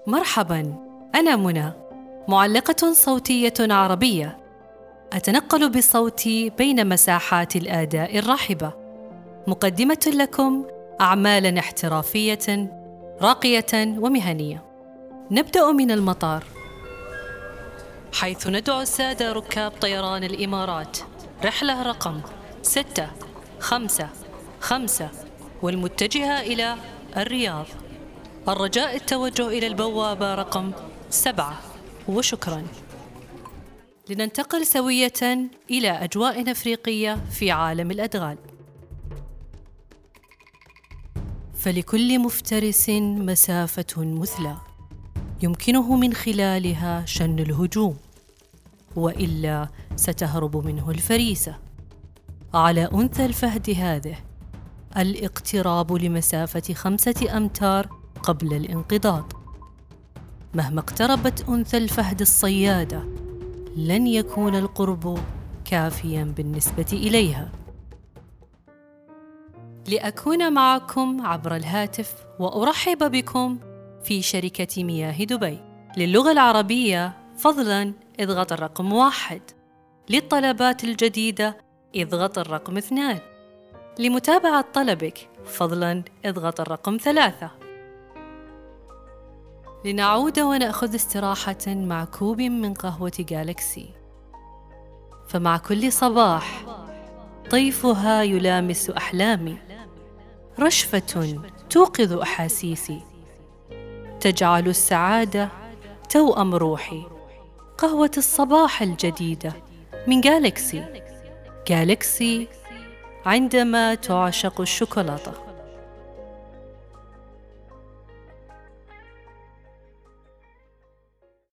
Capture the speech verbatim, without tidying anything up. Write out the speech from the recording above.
مرحباً، أنا منى، معلقة صوتية عربية، أتنقل بصوتي بين مساحات الآداء الرحبة، مقدمة لكم أعمالاً احترافية راقية ومهنية. نبدأ من المطار، حيث ندعو السادة ركاب طيران الإمارات رحلة رقم ستة خمسة خمسة والمتجهة إلى الرياض، الرجاء التوجه إلى البوابة رقم سبعة، وشكراً. لننتقل سوية إلى أجواء أفريقية في عالم الأدغال. فلكل مفترس مسافة مثلى يمكنه من خلالها شن الهجوم، وإلا ستهرب منه الفريسة. على أنثى الفهد هذه الاقتراب لمسافة خمسة أمتار قبل الانقضاض. مهما اقتربت أنثى الفهد الصيادة لن يكون القرب كافياً بالنسبة إليها. لأكون معكم عبر الهاتف وأرحب بكم في شركة مياه دبي. للغة العربية فضلاً اضغط الرقم واحد، للطلبات الجديدة اضغط الرقم اثنان، لمتابعة طلبك فضلاً اضغط الرقم ثلاثة. لنعود ونأخذ استراحة مع كوب من قهوة جالكسي، فمع كل صباح طيفها يلامس أحلامي، رشفة توقظ أحاسيسي، تجعل السعادة توأم روحي. قهوة الصباح الجديدة من جالكسي. جالكسي عندما تعشق الشوكولاتة.